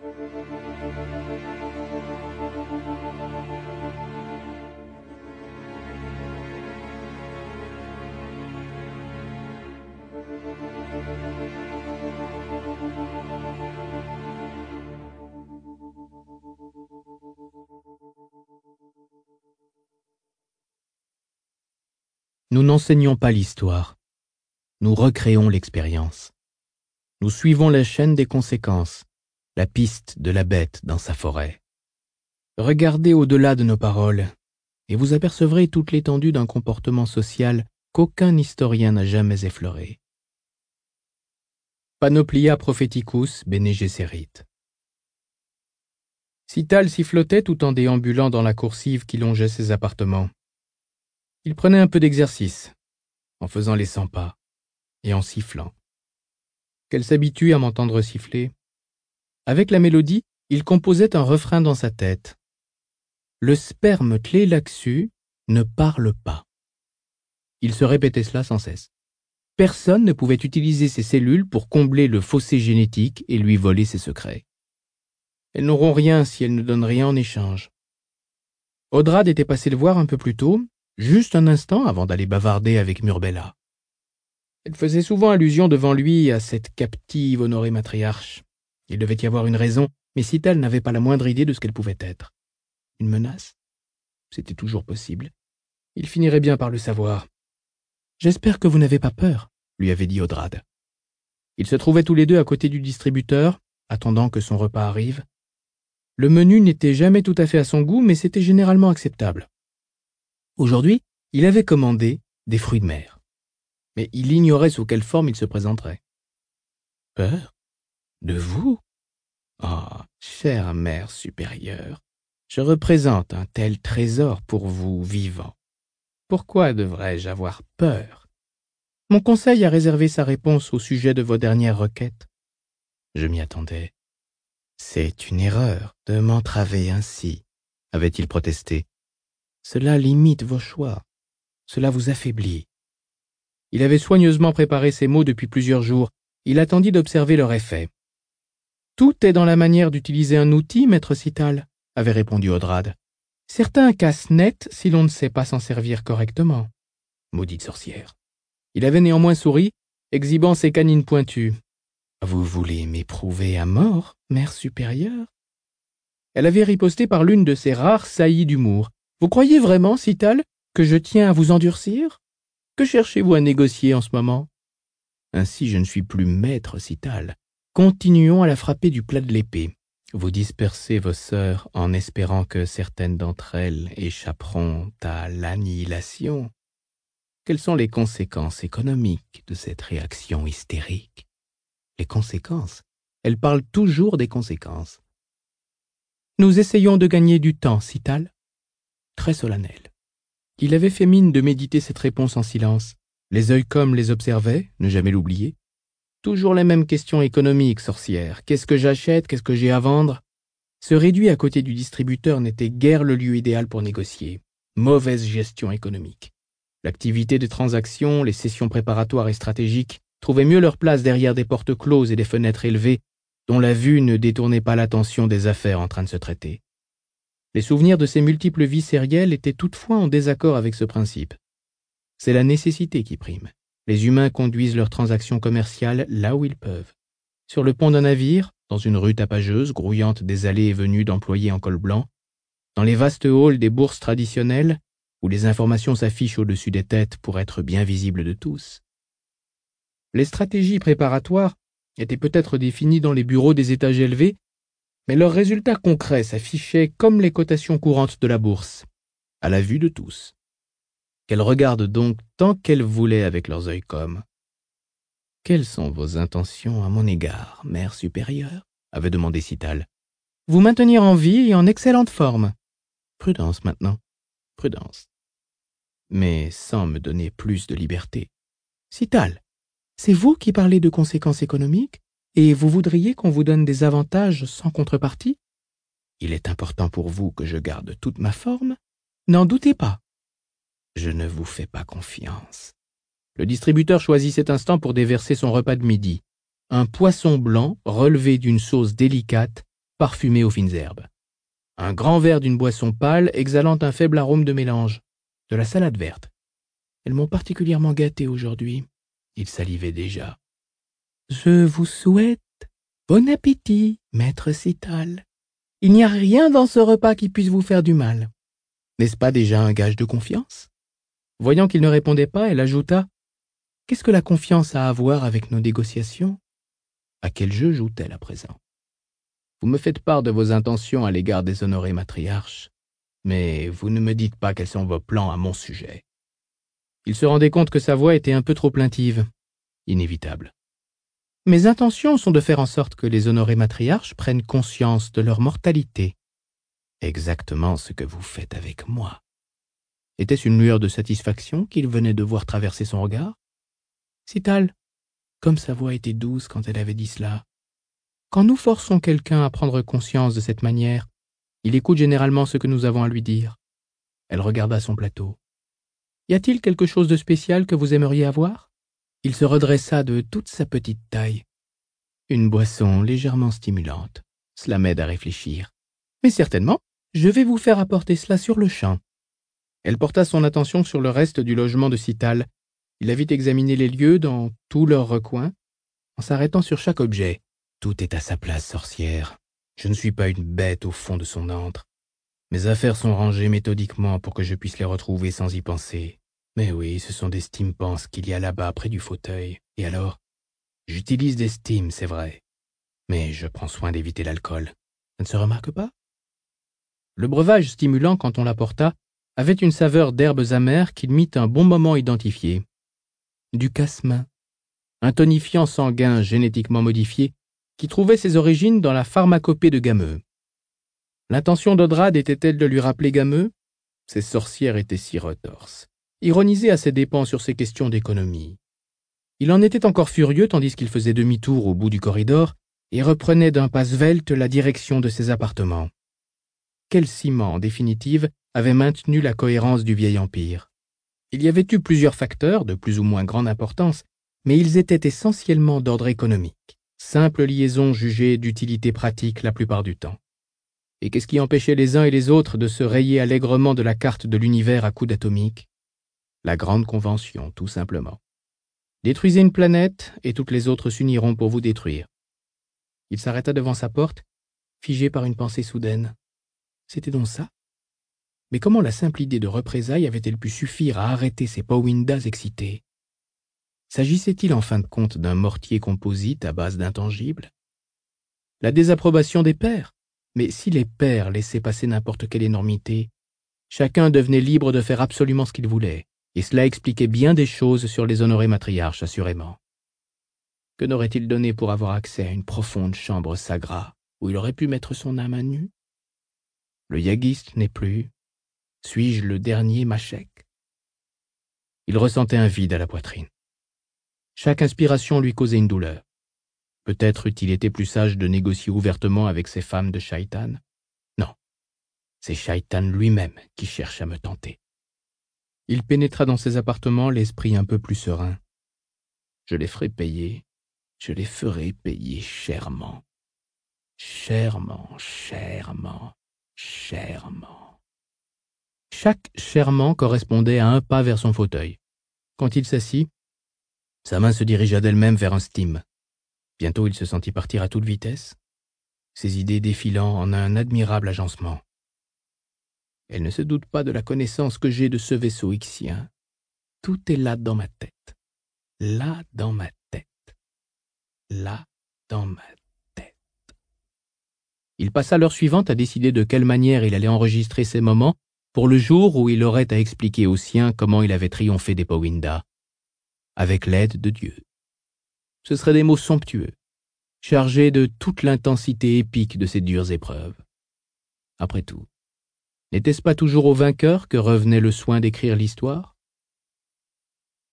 Nous n'enseignons pas l'histoire, nous recréons l'expérience. Nous suivons la chaîne des conséquences, la piste de la bête dans sa forêt. Regardez au-delà de nos paroles, et vous apercevrez toute l'étendue d'un comportement social qu'aucun historien n'a jamais effleuré. Panoplia propheticus bene gesserit. Cital sifflotait tout en déambulant dans la coursive qui longeait ses appartements. Il prenait un peu d'exercice, en faisant les 100 pas, et en sifflant. Qu'elle s'habitue à m'entendre siffler. Avec la mélodie, il composait un refrain dans sa tête. Le sperme tlélaxu ne parle pas. Il se répétait cela sans cesse. Personne ne pouvait utiliser ses cellules pour combler le fossé génétique et lui voler ses secrets. Elles n'auront rien si elles ne donnent rien en échange. Odrad était passé le voir un peu plus tôt, juste un instant avant d'aller bavarder avec Murbella. Elle faisait souvent allusion devant lui à cette captive honorée matriarche. Il devait y avoir une raison, mais Cital n'avait pas la moindre idée de ce qu'elle pouvait être. Une menace? C'était toujours possible. Il finirait bien par le savoir. « J'espère que vous n'avez pas peur », lui avait dit Odrad. Ils se trouvaient tous les deux à côté du distributeur, attendant que son repas arrive. Le menu n'était jamais tout à fait à son goût, mais c'était généralement acceptable. Aujourd'hui, il avait commandé des fruits de mer. Mais il ignorait sous quelle forme il se présenterait. « Peur? De vous? Oh, chère mère supérieure, je représente un tel trésor pour vous vivant. Pourquoi devrais-je avoir peur? Mon conseil a réservé sa réponse au sujet de vos dernières requêtes. Je m'y attendais. C'est une erreur de m'entraver ainsi, avait-il protesté. Cela limite vos choix. Cela vous affaiblit. Il avait soigneusement préparé ses mots depuis plusieurs jours. Il attendit d'observer leur effet. Tout est dans la manière d'utiliser un outil, maître Cital, avait répondu Odrad. Certains cassent net si l'on ne sait pas s'en servir correctement. Maudite sorcière. Il avait néanmoins souri, exhibant ses canines pointues. Vous voulez m'éprouver à mort, mère supérieure? Elle avait riposté par l'une de ses rares saillies d'humour. Vous croyez vraiment, Cital, que je tiens à vous endurcir? Que cherchez-vous à négocier en ce moment? Ainsi je ne suis plus maître Cital. Continuons à la frapper du plat de l'épée. Vous dispersez vos sœurs en espérant que certaines d'entre elles échapperont à l'annihilation. Quelles sont les conséquences économiques de cette réaction hystérique? Les conséquences? Elle parle toujours des conséquences. Nous essayons de gagner du temps, Cital. Très solennel. Il avait fait mine de méditer cette réponse en silence. Les Œilcoms les observaient, ne jamais l'oublier. Toujours les mêmes questions économiques, sorcière. Qu'est-ce que j'achète? Qu'est-ce que j'ai à vendre? Se réduire à côté du distributeur n'était guère le lieu idéal pour négocier. Mauvaise gestion économique. L'activité des transactions, les sessions préparatoires et stratégiques trouvaient mieux leur place derrière des portes closes et des fenêtres élevées dont la vue ne détournait pas l'attention des affaires en train de se traiter. Les souvenirs de ces multiples vies sérielles étaient toutefois en désaccord avec ce principe. C'est la nécessité qui prime. Les humains conduisent leurs transactions commerciales là où ils peuvent. Sur le pont d'un navire, dans une rue tapageuse, grouillante des allées et venues d'employés en col blanc, dans les vastes halls des bourses traditionnelles, où les informations s'affichent au-dessus des têtes pour être bien visibles de tous. Les stratégies préparatoires étaient peut-être définies dans les bureaux des étages élevés, mais leurs résultats concrets s'affichaient comme les cotations courantes de la bourse, à la vue de tous. Qu'elles regardent donc tant qu'elles voulaient avec leurs Œilcoms. « Quelles sont vos intentions à mon égard, mère supérieure ?» avait demandé Cital. « Vous maintenir en vie et en excellente forme. » Prudence maintenant, prudence. Mais sans me donner plus de liberté. « Cital, c'est vous qui parlez de conséquences économiques et vous voudriez qu'on vous donne des avantages sans contrepartie? Il est important pour vous que je garde toute ma forme? N'en doutez pas. Je ne vous fais pas confiance. » Le distributeur choisit cet instant pour déverser son repas de midi. Un poisson blanc relevé d'une sauce délicate parfumée aux fines herbes. Un grand verre d'une boisson pâle exhalant un faible arôme de mélange. De la salade verte. Elles m'ont particulièrement gâté aujourd'hui. Il salivait déjà. Je vous souhaite bon appétit, maître Cital. Il n'y a rien dans ce repas qui puisse vous faire du mal. N'est-ce pas déjà un gage de confiance? Voyant qu'il ne répondait pas, elle ajouta: Qu'est-ce que la confiance a à voir avec nos négociations? À quel jeu joue-t-elle à présent? Vous me faites part de vos intentions à l'égard des honorés matriarches, mais vous ne me dites pas quels sont vos plans à mon sujet. Il se rendait compte que sa voix était un peu trop plaintive. Inévitable. Mes intentions sont de faire en sorte que les honorés matriarches prennent conscience de leur mortalité. Exactement ce que vous faites avec moi. Était-ce une lueur de satisfaction qu'il venait de voir traverser son regard? Cital, comme sa voix était douce quand elle avait dit cela. Quand nous forçons quelqu'un à prendre conscience de cette manière, il écoute généralement ce que nous avons à lui dire. Elle regarda son plateau. Y a-t-il quelque chose de spécial que vous aimeriez avoir? Il se redressa de toute sa petite taille. Une boisson légèrement stimulante. Cela m'aide à réfléchir. Mais certainement, je vais vous faire apporter cela sur le champ. Elle porta son attention sur le reste du logement de Cital. Il la vit examiner les lieux dans tous leurs recoins, en s'arrêtant sur chaque objet. Tout est à sa place, sorcière. Je ne suis pas une bête au fond de son antre. Mes affaires sont rangées méthodiquement pour que je puisse les retrouver sans y penser. Mais oui, ce sont des steampans qu'il y a là-bas près du fauteuil. Et alors? J'utilise des steams, c'est vrai. Mais je prends soin d'éviter l'alcool. Ça ne se remarque pas? Le breuvage stimulant, quand on l'apporta, avait une saveur d'herbes amères qu'il mit un bon moment à identifier. Du casmin, un tonifiant sanguin génétiquement modifié qui trouvait ses origines dans la pharmacopée de Gameux. L'intention d'Odrad était-elle de lui rappeler Gameux? Ces sorcières étaient si retorses, ironisées à ses dépens sur ces questions d'économie. Il en était encore furieux tandis qu'il faisait demi-tour au bout du corridor et reprenait d'un pas svelte la direction de ses appartements. Quel ciment, en définitive, avait maintenu la cohérence du vieil empire? Il y avait eu plusieurs facteurs de plus ou moins grande importance, mais ils étaient essentiellement d'ordre économique, simple liaison jugée d'utilité pratique la plupart du temps. Et qu'est-ce qui empêchait les uns et les autres de se rayer allègrement de la carte de l'univers à coups d'atomique? La grande convention, tout simplement. Détruisez une planète et toutes les autres s'uniront pour vous détruire. Il s'arrêta devant sa porte, figé par une pensée soudaine. C'était donc ça? Mais comment la simple idée de représailles avait-elle pu suffire à arrêter ces Powindas excités? S'agissait-il en fin de compte d'un mortier composite à base d'intangibles? La désapprobation des pairs? Mais si les pairs laissaient passer n'importe quelle énormité, chacun devenait libre de faire absolument ce qu'il voulait, et cela expliquait bien des choses sur les honorés matriarches, assurément. Que n'aurait-il donné pour avoir accès à une profonde chambre sagra, où il aurait pu mettre son âme à nu? Le yagiste n'est plus. Suis-je le dernier Machek? Il ressentait un vide à la poitrine. Chaque inspiration lui causait une douleur. Peut-être eût-il été plus sage de négocier ouvertement avec ces femmes de Shaitan. Non, c'est Shaitan lui-même qui cherche à me tenter. Il pénétra dans ses appartements, l'esprit un peu plus serein. Je les ferai payer chèrement. Chèrement. Chaque chèrement correspondait à un pas vers son fauteuil. Quand il s'assit, sa main se dirigea d'elle-même vers un steam. Bientôt il se sentit partir à toute vitesse, ses idées défilant en un admirable agencement. Elle ne se doute pas de la connaissance que j'ai de ce vaisseau ixien. Tout est là dans ma tête. Là dans ma tête. Là dans ma tête. Il passa l'heure suivante à décider de quelle manière il allait enregistrer ces moments pour le jour où il aurait à expliquer aux siens comment il avait triomphé des Powindas. Avec l'aide de Dieu. Ce seraient des mots somptueux, chargés de toute l'intensité épique de ces dures épreuves. Après tout, n'était-ce pas toujours au vainqueur que revenait le soin d'écrire l'histoire?